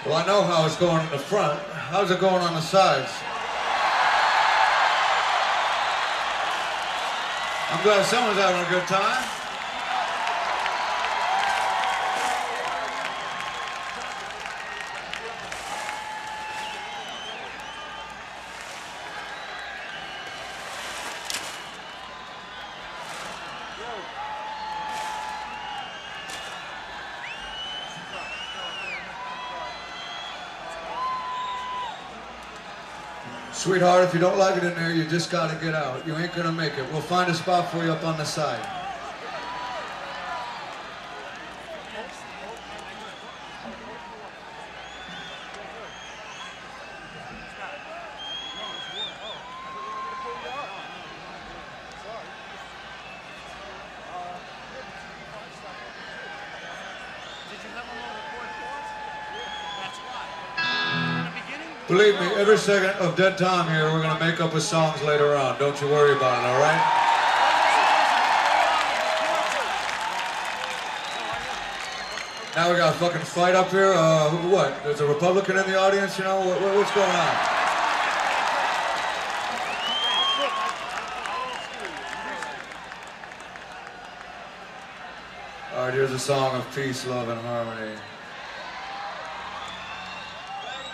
Well, I know how it's going in the front. How's it going on the sides? I'm glad someone's having a good time. Sweetheart, if you don't like it in there, you just gotta get out. You ain't gonna make it. We'll find a spot for you up on the side. Believe me, every second of dead time here, we're gonna make up with songs later on. Don't you worry about it, all right? Now we got a fucking fight up here. What? There's a Republican in the audience, you know? What's going on? All right, here's a song of peace, love, and harmony.